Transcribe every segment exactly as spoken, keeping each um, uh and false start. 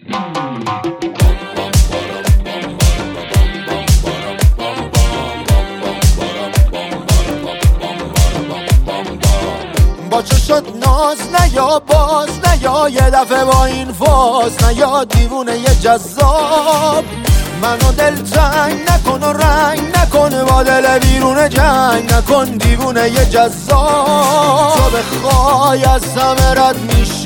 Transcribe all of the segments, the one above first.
با چه شد ناز نیا باز نیا یه دفعه با این فاز نیا دیوونه یه جذاب منو دل تنگ نکن و رنگ نکن با دل بیرون جنگ نکن دیوونه یه جذاب تو بخوای از همه رد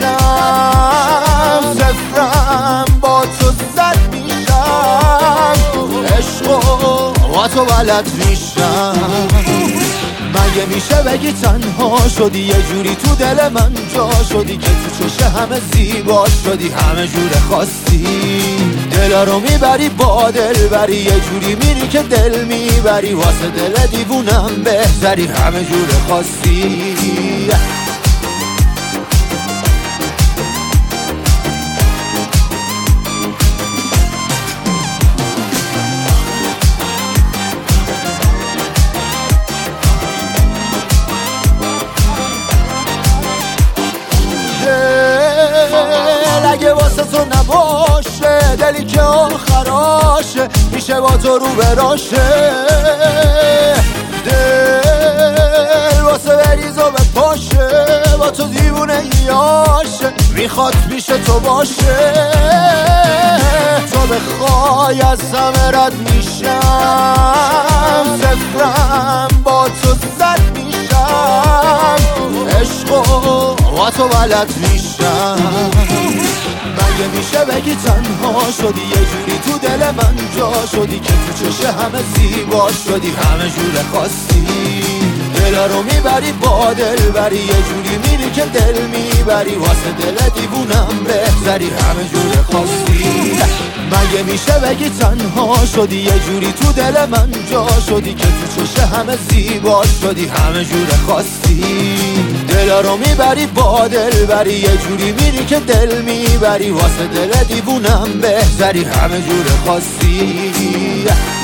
میشم زفرم با تو زد میشم عشقو با تو بلد میشم مگه میشه بگی تنها شدی یه جوری تو دل من جا شدی که تو چشه همه زیبا شدی همه جور خواستی دل رو میبری با دل بری یه جوری میری که دل میبری واسه دل دیوونم بهتری همه جور خواستی اگه واسه تو نباشه دلی که آخراشه میشه با تو رو براشه دل واسه بریز و بپاشه با تو دیوونه یاشه میخواد میشه تو باشه تو بخوای از همه رد میشم صفرم با تو زد میشم عشقو با تو بلد میشم مگه میشه بگی تنها شدی یه جوری تو دل من جا شدی که تو چشه همه زیبا شدی همه جور خواستی دل رو میبری با دل بری یه جوری میری که دل میبری واسه دل دیوونم بهتری همه جور خواستی مگه میشه بگی تنها شدی یه جوری تو دل من جا شدی که تو چشه همه زیبا شدی همه جور خواستی دل رو میبری با دل بری یه جوری میری که دل میبری واسه دل دیوونم بهتری همه جور خواستی